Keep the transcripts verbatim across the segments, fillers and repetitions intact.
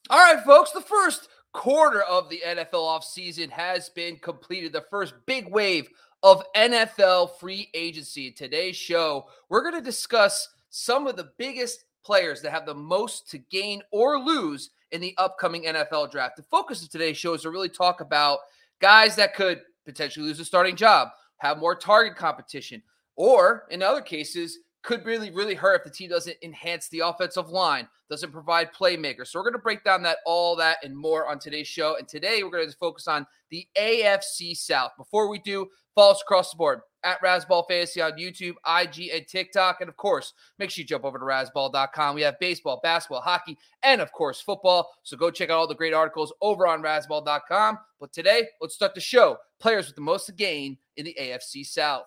All right, folks, the first quarter of the N F L offseason has been completed. The first big wave of N F L free agency. In today's show, we're going to discuss some of the biggest players that have the most to gain or lose in the upcoming N F L draft. The focus of today's show is to really talk about guys that could potentially lose a starting job, have more target competition, or in other cases, could really, really hurt if the team doesn't enhance the offensive line, doesn't provide playmakers. So we're going to break down that, all that and more on today's show. And today we're going to focus on the A F C South. Before we do, follow us across the board at Razzball Fantasy on YouTube, I G, and TikTok. And of course, make sure you jump over to razzball dot com. We have baseball, basketball, hockey, and of course, football. So go check out all the great articles over on razzball dot com. But today, let's start the show. Players with the most to gain in the A F C South.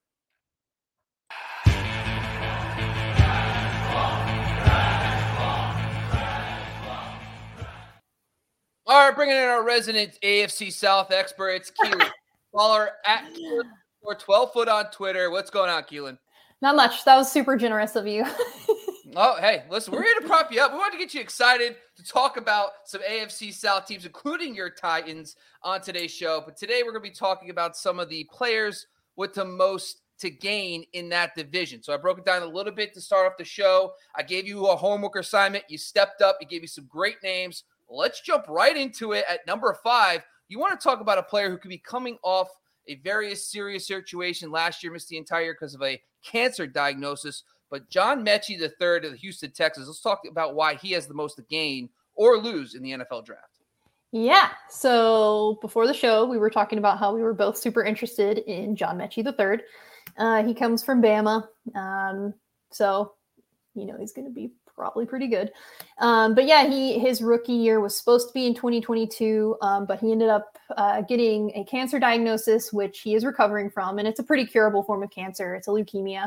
All right, bringing in our resident A F C South expert, it's Keelan. Follow her at Keelan for twelve foot on Twitter. What's going on, Keelan? Not much. That was super generous of you. Oh, hey, listen, we're here to prop you up. We want to get you excited to talk about some A F C South teams, including your Titans, on today's show. But today we're going to be talking about some of the players with the most to gain in that division. So I broke it down a little bit to start off the show. I gave you a homework assignment. You stepped up. You gave me some great names. Let's jump right into it. At number five, you want to talk about a player who could be coming off a very serious situation. Last year, missed the entire year because of a cancer diagnosis. But John Metchie the third of the Houston Texans. Let's talk about why he has the most to gain or lose in the N F L draft. Yeah. So before the show, we were talking about how we were both super interested in John Metchie the third. Uh, he comes from Bama. Um, so, you know, he's going to be probably pretty good. Um, but yeah, he his rookie year was supposed to be in twenty twenty-two, um, but he ended up uh, getting a cancer diagnosis, which he is recovering from. And it's a pretty curable form of cancer. It's a leukemia.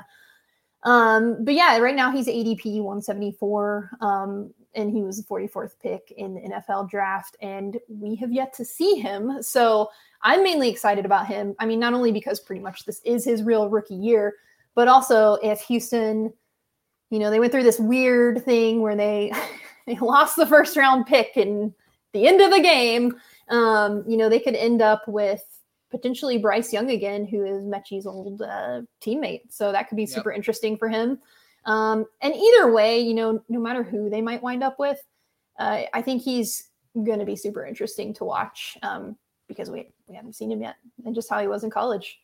Um, but yeah, right now he's A D P one seventy-four, um, and he was the forty-fourth pick in the N F L draft, and we have yet to see him. So I'm mainly excited about him. I mean, not only because pretty much this is his real rookie year, but also if Houston, you know, they went through this weird thing where they they lost the first round pick in the end of the game. Um, you know, they could end up with potentially Bryce Young again, who is Metchie's old uh, teammate. So that could be super yep. interesting for him. Um, and either way, you know, no matter who they might wind up with, uh, I think he's going to be super interesting to watch um, because we, we haven't seen him yet and just how he was in college.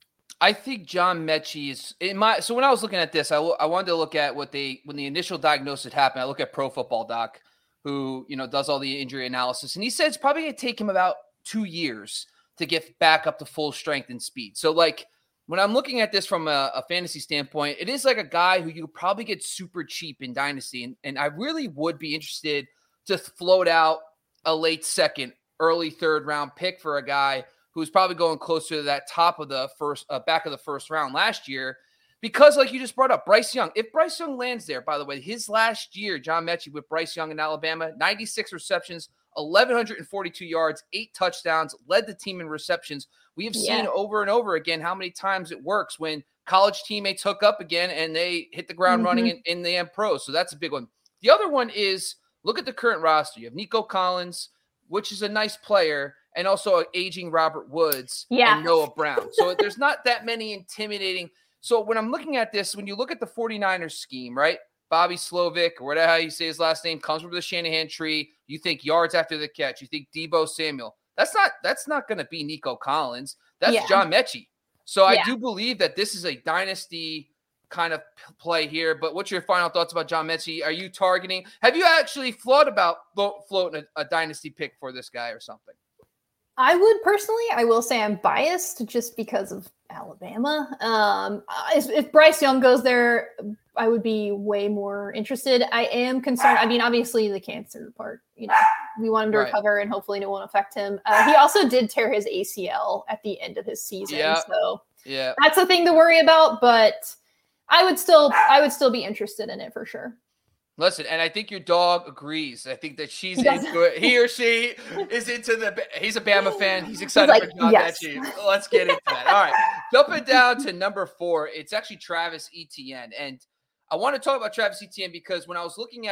I think John Metchie is in my. So when I was looking at this, I, I wanted to look at what they when the initial diagnosis happened. I look at Pro Football Doc, who you know does all the injury analysis, and he said it's probably going to take him about two years to get back up to full strength and speed. So like when I'm looking at this from a, a fantasy standpoint, it is like a guy who you could probably get super cheap in Dynasty, and and I really would be interested to float out a late second, early third round pick for a guy who's probably going closer to that top of the first, uh, back of the first round last year. Because like you just brought up, Bryce Young, if Bryce Young lands there, by the way, his last year, John Metchie with Bryce Young in Alabama, ninety-six receptions, eleven forty-two yards, eight touchdowns, led the team in receptions. We have seen yeah. over and over again how many times it works when college teammates hook up again and they hit the ground mm-hmm. running in, in the M Pros. So that's a big one. The other one is look at the current roster. You have Nico Collins, which is a nice player, and also an aging Robert Woods yeah. and Noah Brown. So there's not that many intimidating. So when I'm looking at this, when you look at the 49ers scheme, right? Bobby Slovic, or whatever you say his last name, comes from the Shanahan tree. You think yards after the catch. You think Deebo Samuel. That's not that's not going to be Nico Collins. That's yeah. John Metchie. So I yeah. do believe that this is a dynasty kind of play here. But what's your final thoughts about John Metchie? Are you targeting? Have you actually thought about floating a, a dynasty pick for this guy or something? I would personally, I will say I'm biased just because of Alabama. Um, if, if Bryce Young goes there, I would be way more interested. I am concerned. I mean, obviously the cancer part, you know, we want him to right. recover and hopefully it won't affect him. Uh, he also did tear his A C L at the end of his season. Yeah. So yeah, that's a thing to worry about, but I would still, I would still be interested in it for sure. Listen, and I think your dog agrees. I think that she's he into it. He or she is into the – he's a Bama fan. He's excited he's like, for John yes. Metchie. Let's get into that. All right. Jumping down to number four, it's actually Travis Etienne. And I want to talk about Travis Etienne because when I was looking at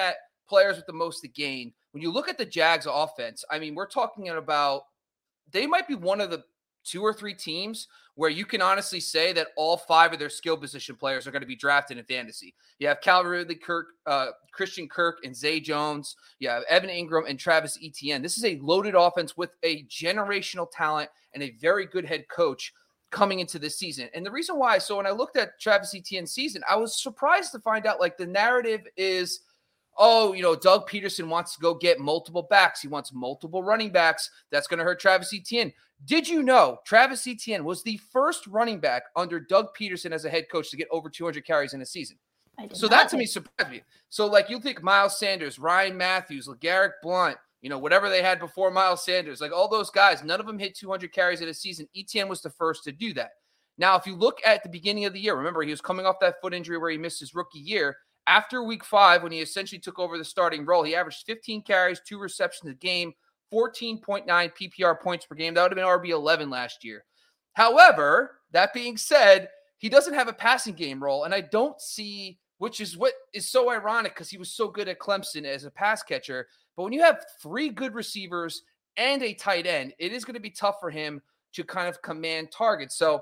players with the most to gain, when you look at the Jags offense, I mean, we're talking about they might be one of the two or three teams where you can honestly say that all five of their skill position players are going to be drafted in fantasy. You have Calvin Ridley, Kirk, uh, Christian Kirk, and Zay Jones. You have Evan Ingram and Travis Etienne. This is a loaded offense with a generational talent and a very good head coach coming into this season. And the reason why, so when I looked at Travis Etienne's season, I was surprised to find out like the narrative is, oh, you know, Doug Peterson wants to go get multiple backs. He wants multiple running backs. That's going to hurt Travis Etienne. Did you know Travis Etienne was the first running back under Doug Peterson as a head coach to get over two hundred carries in a season? So that to me surprised me. So like you think Miles Sanders, Ryan Matthews, LeGarrette Blount, you know, whatever they had before Miles Sanders, like all those guys, none of them hit two hundred carries in a season. Etienne was the first to do that. Now, if you look at the beginning of the year, remember he was coming off that foot injury where he missed his rookie year. After week five, when he essentially took over the starting role, he averaged fifteen carries, two receptions a game, fourteen point nine P P R points per game. That would have been R B eleven last year. However, that being said, he doesn't have a passing game role, and I don't see, which is what is so ironic because he was so good at Clemson as a pass catcher. But when you have three good receivers and a tight end, it is going to be tough for him to kind of command targets. So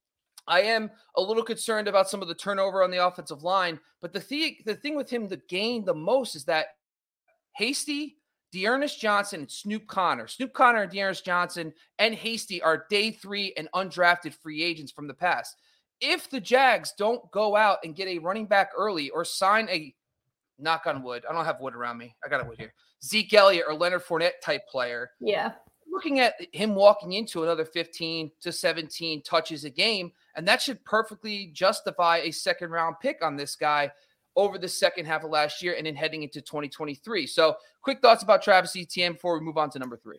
I am a little concerned about some of the turnover on the offensive line, but the thing, the thing with him to gain the most is that Hasty, Dearness Johnson, and Snoop Connor. Snoop Connor and Dearness Johnson and Hasty are day three and undrafted free agents from the past. If the Jags don't go out and get a running back early or sign a, knock on wood, I don't have wood around me. I got a wood here. Zeke Elliott or Leonard Fournette type player. Yeah. Looking at him walking into another fifteen to seventeen touches a game, and that should perfectly justify a second round pick on this guy over the second half of last year and then heading into twenty twenty-three. So quick thoughts about Travis Etienne before we move on to number three.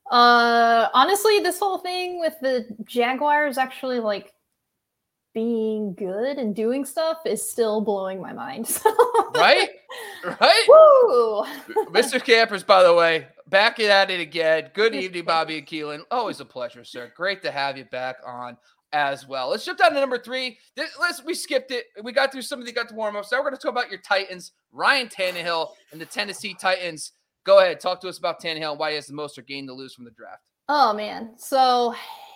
Uh, honestly, this whole thing with the Jaguars actually like being good and doing stuff is still blowing my mind. Right? Right? Woo! Mister Campers, by the way, back at it again. Good evening, Bobby and Keelan. Always a pleasure, sir. Great to have you back on as well. Let's jump down to number three. This, let's, we skipped it. We got through some of the got to warm ups. Now we're going to talk about your Titans, Ryan Tannehill and the Tennessee Titans. Go ahead. Talk to us about Tannehill and why he has the most or gain to lose from the draft. Oh, man. So,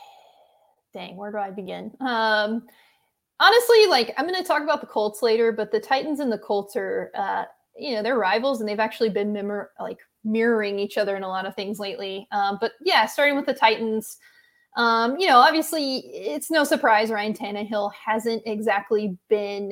dang, where do I begin? Um, honestly, like, I'm going to talk about the Colts later, but the Titans and the Colts are, uh, you know, they're rivals, and they've actually been mirror, like mirroring each other in a lot of things lately. Um, but yeah, starting with the Titans, um, you know, obviously it's no surprise Ryan Tannehill hasn't exactly been,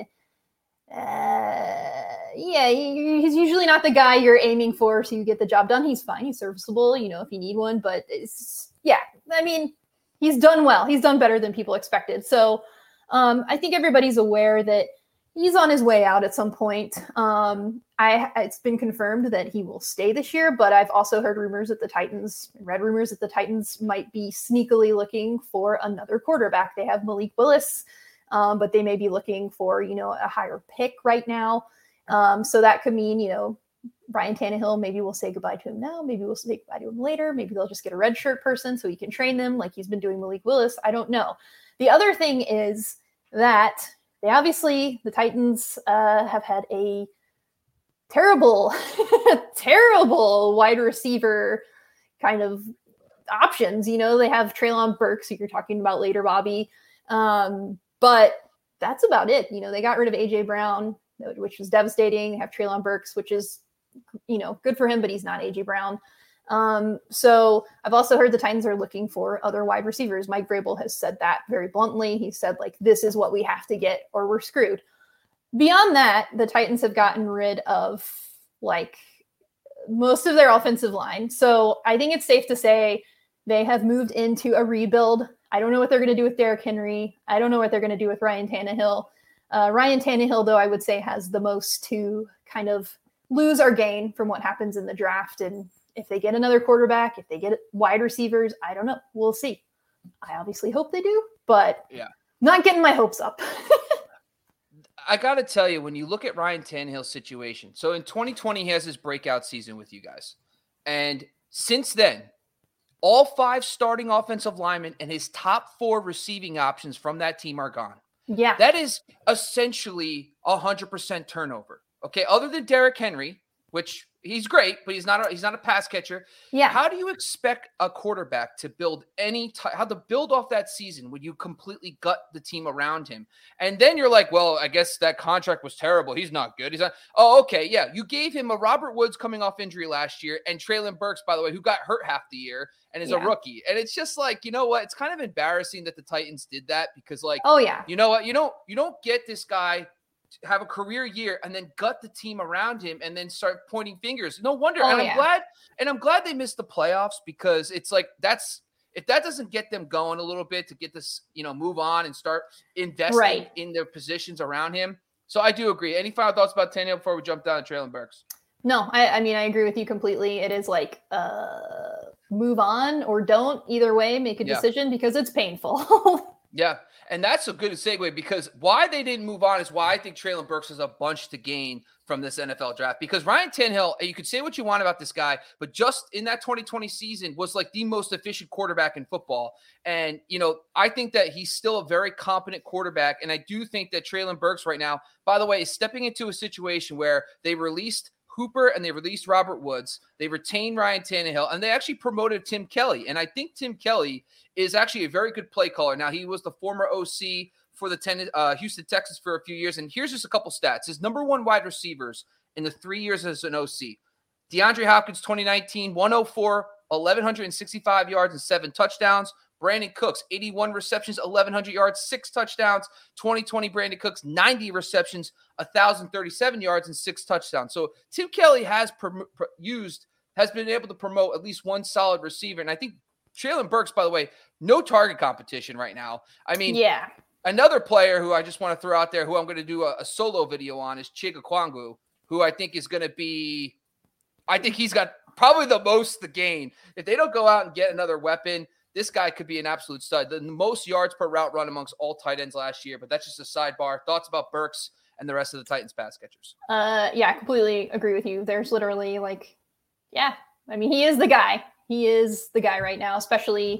uh, yeah, he, he's usually not the guy you're aiming for, so you get the job done. He's fine. He's serviceable, you know, if you need one, but it's, yeah, I mean, he's done well. He's done better than people expected. So um, I think everybody's aware that he's on his way out at some point. Um, I it's been confirmed that he will stay this year, but I've also heard rumors that the Titans, read rumors that the Titans might be sneakily looking for another quarterback. They have Malik Willis, um, but they may be looking for, you know, a higher pick right now. Um, so that could mean, you know, Ryan Tannehill, maybe we'll say goodbye to him now. Maybe we'll say goodbye to him later. Maybe they'll just get a redshirt person so he can train them like he's been doing Malik Willis. I don't know. The other thing is that they obviously, the Titans uh, have had a terrible, terrible wide receiver kind of options. You know, they have Treylon Burks, who you're talking about later, Bobby. Um, but that's about it. You know, they got rid of A J Brown, which was devastating. They have Treylon Burks, which is, you know, good for him, but he's not A J Brown. Um, so I've also heard the Titans are looking for other wide receivers. Mike Vrabel has said that very bluntly. He said, like, this is what we have to get or we're screwed. Beyond that, the Titans have gotten rid of like most of their offensive line. So I think it's safe to say they have moved into a rebuild. I don't know what they're going to do with Derrick Henry. I don't know what they're going to do with Ryan Tannehill. Uh, Ryan Tannehill, though, I would say has the most to kind of lose or gain from what happens in the draft. And if they get another quarterback, if they get wide receivers, I don't know. We'll see. I obviously hope they do, but yeah, not getting my hopes up. I got to tell you, when you look at Ryan Tannehill's situation, so in twenty twenty, he has his breakout season with you guys. And since then, all five starting offensive linemen and his top four receiving options from that team are gone. Yeah. That is essentially one hundred percent turnover. Okay, other than Derrick Henry, which he's great, but he's not a, he's not a pass catcher. Yeah. How do you expect a quarterback to build any t- how to build off that season when you completely gut the team around him? And then you're like, well, I guess that contract was terrible. He's not good. He's not. Oh, okay. Yeah. You gave him a Robert Woods coming off injury last year and Treylon Burks, by the way, who got hurt half the year and is yeah. a rookie. And it's just like, you know what? It's kind of embarrassing that the Titans did that because like, oh yeah, you know what? You don't, you don't get this guy have a career year and then gut the team around him and then start pointing fingers. No wonder. Oh, and I'm yeah. glad, and I'm glad they missed the playoffs because it's like, that's, if that doesn't get them going a little bit to get this, you know, move on and start investing right. in their positions around him. So I do agree. Any final thoughts about Tannehill before we jump down to Treylon Burks? No, I, I mean, I agree with you completely. It is like, uh, move on or don't. Either way, make a yeah. decision because it's painful. Yeah, and that's a good segue because why they didn't move on is why I think Treylon Burks has a bunch to gain from this N F L draft. Because Ryan Tannehill, you could say what you want about this guy, but just in that twenty twenty season was like the most efficient quarterback in football. And, you know, I think that he's still a very competent quarterback. And I do think that Treylon Burks right now, by the way, is stepping into a situation where they released Hooper and they released Robert Woods. They retained Ryan Tannehill and they actually promoted Tim Kelly. And I think Tim Kelly is actually a very good play caller. Now, he was the former O C for the ten, uh, Houston Texans for a few years. And here's just a couple stats. His number one wide receivers in the three years as an O C. DeAndre Hopkins, twenty nineteen, one oh four, eleven sixty-five yards and seven touchdowns. Brandon Cooks, eighty-one receptions, eleven hundred yards, six touchdowns. twenty twenty, Brandon Cooks, ninety receptions, one thousand thirty-seven yards, and six touchdowns. So Tim Kelly has prom- pr- used, has been able to promote at least one solid receiver. And I think Treylon Burks, by the way, no target competition right now. I mean, yeah. Another player who I just want to throw out there, who I'm going to do a, a solo video on, is Chig Okonkwo, who I think is going to be, I think he's got probably the most to gain. If they don't go out and get another weapon, this guy could be an absolute stud. The most yards per route run amongst all tight ends last year, but that's just a sidebar. Thoughts about Burks and the rest of the Titans pass catchers? Uh, yeah, I completely agree with you. There's literally like, yeah, I mean, he is the guy. He is the guy right now, especially,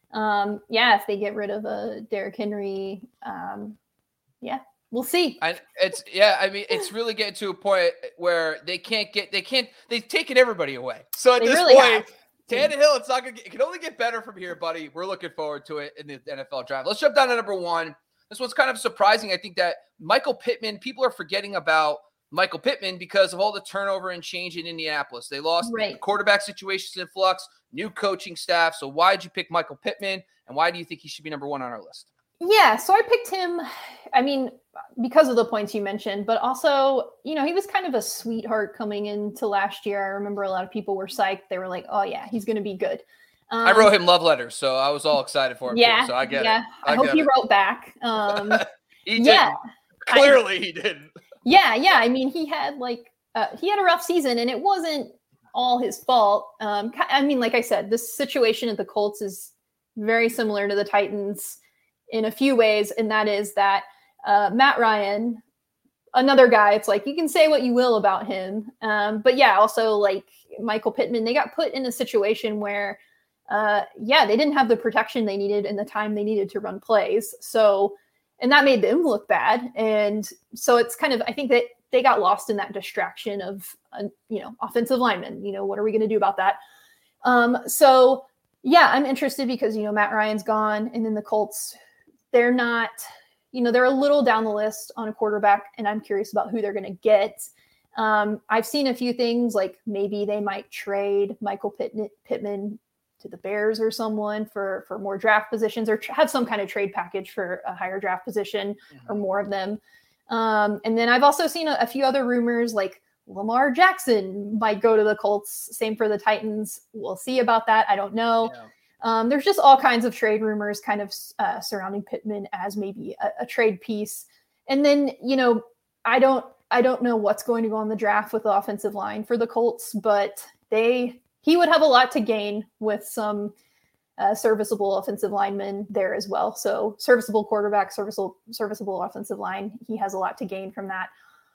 um, yeah, if they get rid of a Derrick Henry, um, yeah, we'll see. And it's, yeah, I mean, it's really getting to a point where they can't get, they can't, they've taken everybody away. So at They this really point, have. Tannehill, it's not going to, it can only get better from here, buddy. We're looking forward to it in the N F L draft. Let's jump down to number one. This one's kind of surprising. I think that Michael Pittman, people are forgetting about Michael Pittman because of all the turnover and change in Indianapolis. They lost Right. the quarterback situations in flux, new coaching staff. So why did you pick Michael Pittman? And why do you think he should be number one on our list? Yeah, so I picked him, I mean, because of the points you mentioned, but also, you know, he was kind of a sweetheart coming into last year. I remember a lot of people were psyched. They were like, oh, yeah, he's going to be good. Um, I wrote him love letters, so I was all excited for him. Yeah, too, so I get yeah. it. I, I hope he it. wrote back. Um, he didn't. Yeah, Clearly I, he didn't. Yeah, yeah. I mean, he had like, uh, he had a rough season and it wasn't all his fault. Um, I mean, like I said, this situation at the Colts is very similar to the Titans in a few ways. And that is that uh, Matt Ryan, another guy, it's like, you can say what you will about him. Um, but yeah, also like Michael Pittman, they got put in a situation where, uh, yeah, they didn't have the protection they needed in the time they needed to run plays. So, and that made them look bad. And so it's kind of, I think that they got lost in that distraction of, uh, you know, offensive linemen, you know, what are we going to do about that? Um, so yeah, I'm interested because, you know, Matt Ryan's gone and then the Colts, they're not, you know, they're a little down the list on a quarterback and I'm curious about who they're going to get. Um, I've seen a few things like maybe they might trade Michael Pittman, Pittman to the Bears or someone for, for more draft positions or tr- have some kind of trade package for a higher draft position mm-hmm. or more of them. Um, and then I've also seen a, a few other rumors like Lamar Jackson might go to the Colts. Same for the Titans. We'll see about that. I don't know. Yeah. Um, there's just all kinds of trade rumors kind of uh, surrounding Pittman as maybe a, a trade piece. And then, you know, I don't, I don't know what's going to go on the draft with the offensive line for the Colts, but they, he would have a lot to gain with some uh, serviceable offensive linemen there as well. So serviceable quarterback, serviceable, serviceable offensive line. He has a lot to gain from that,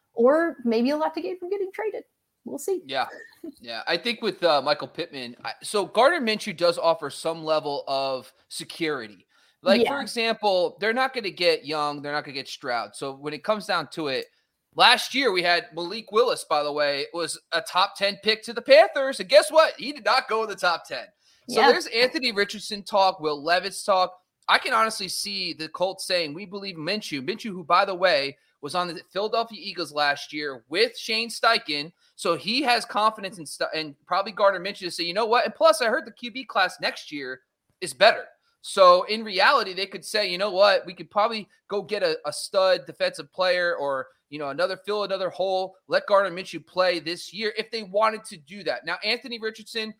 or maybe a lot to gain from getting traded. We'll see. Yeah. Yeah. I think with uh, Michael Pittman, I, so Gardner Minshew does offer some level of security. Like, yeah. for example, they're not going to get Young. They're not going to get Stroud. So when it comes down to it, Last year, we had Malik Willis, by the way, was a top ten pick to the Panthers. And guess what? He did not go in the top ten. So yeah. There's Anthony Richardson talk, Will Levis talk. I can honestly see the Colts saying, we believe Minshew. Minshew, who, by the way, was on the Philadelphia Eagles last year with Shane Steichen. So he has confidence in st- and probably Gardner Minshew to say, you know what? And plus, I heard the Q B class next year is better. So in reality, they could say, you know what? We could probably go get a, a stud defensive player or, you know, another fill another hole, let Gardner Minshew play this year if they wanted to do that. Now, Anthony Richardson,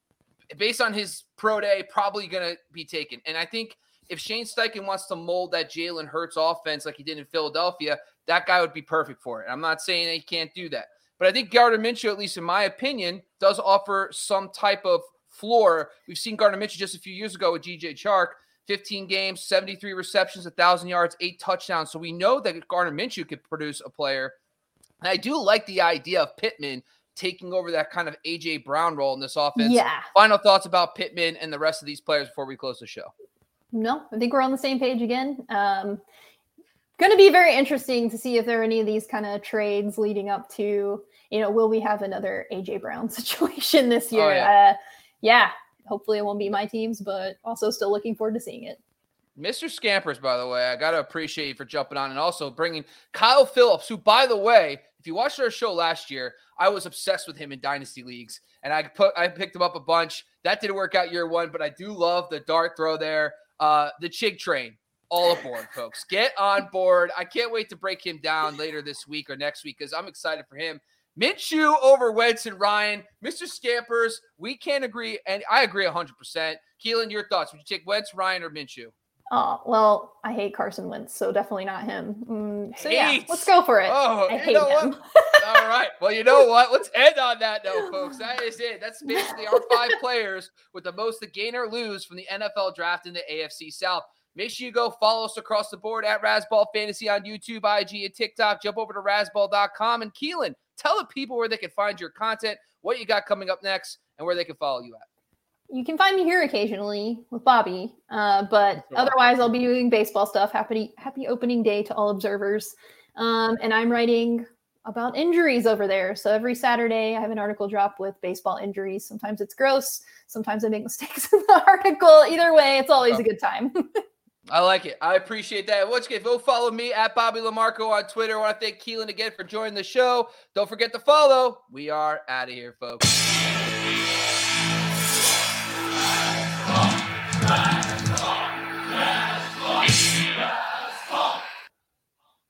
based on his pro day, probably going to be taken. And I think if Shane Steichen wants to mold that Jalen Hurts offense like he did in Philadelphia, that guy would be perfect for it. I'm not saying that he can't do that. But I think Gardner Minshew, at least in my opinion, does offer some type of floor. We've seen Gardner Minshew just a few years ago with G J Chark, fifteen games, seventy-three receptions, one thousand yards, eight touchdowns. So we know that Gardner Minshew could produce a player. And I do like the idea of Pittman taking over that kind of A J Brown role in this offense. Yeah. Final thoughts about Pittman and the rest of these players before we close the show. No, I think we're on the same page again. Um, going to be very interesting to see if there are any of these kind of trades leading up to, you know, will we have another A J Brown situation this year? Oh, yeah. Uh, yeah, hopefully it won't be my teams, but also still looking forward to seeing it. Mister Scampers, by the way, I got to appreciate you for jumping on and also bringing Kyle Phillips, who, by the way, if you watched our show last year, I was obsessed with him in dynasty leagues, and I put I picked him up a bunch. That didn't work out year one, but I do love the dart throw there. Uh, the Chig train, all aboard, folks. Get on board. I can't wait to break him down later this week or next week because I'm excited for him. Minshew over Wentz and Ryan. Mister Scampers, we can't agree, and I agree one hundred percent. Keelan, your thoughts? Would you take Wentz, Ryan, or Minshew? Oh, well, I hate Carson Wentz, so definitely not him. Mm, so, hate. yeah, let's go for it. Oh, I hate know him. All right. Well, you know what? Let's end on that note, folks. That is it. That's basically our five players with the most to gain or lose from the N F L draft in the A F C South. Make sure you go follow us across the board at Razzball Fantasy on YouTube, I G, and TikTok. Jump over to razzball dot com. And Keelan, tell the people where they can find your content, what you got coming up next, and where they can follow you at. You can find me here occasionally with Bobby, uh, but otherwise I'll be doing baseball stuff. Happy happy opening day to all observers. Um, and I'm writing about injuries over there. So every Saturday I have an article drop with baseball injuries. Sometimes it's gross. Sometimes I make mistakes in the article. Either way, it's always a good time. I like it. I appreciate that. Once again, go follow me at Bobby LaMarco on Twitter. I want to thank Keelan again for joining the show. Don't forget to follow. We are out of here, folks.